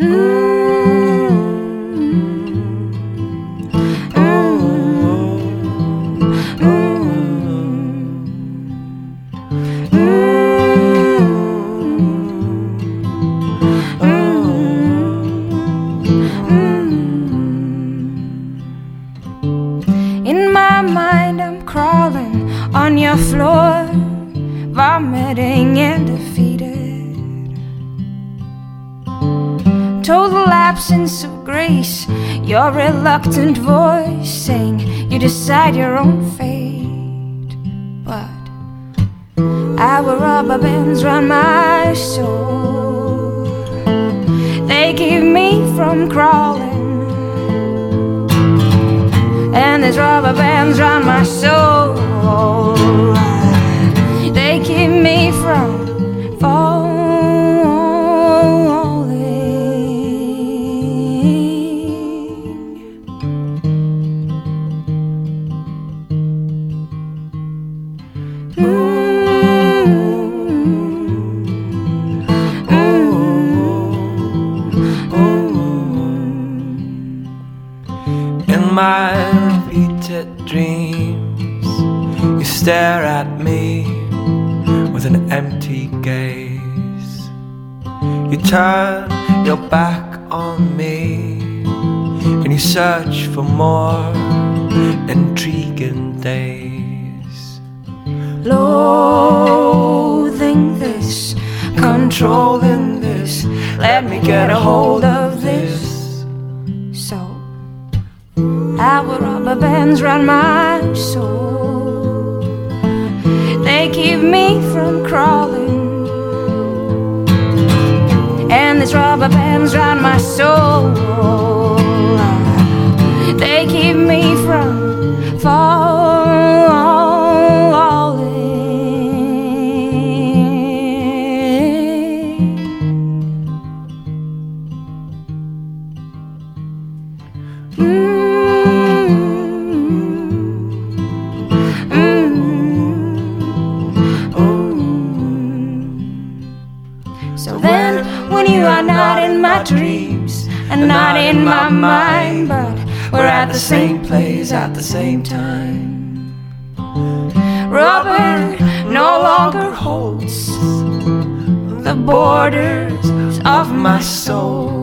In my mind I'm crawling on your floor, vomiting and defeated. Total absence of grace, your reluctant voice saying you decide your own fate. But our rubber bands round my soul, they keep me from crawling. And there's rubber bands round my soul, they keep me from falling. In my repeated dreams, you stare at me with an empty gaze. You turn your back on me and you search for more intriguing days. Loathing this, controlling this, let me get a hold of this. So our rubber bands round my soul, they keep me from crawling. And these rubber bands round my soul, they keep me from falling. So then, when you are not in my dreams and not in my mind, but we're at the same place at the same time, rubber no longer holds the borders of my soul.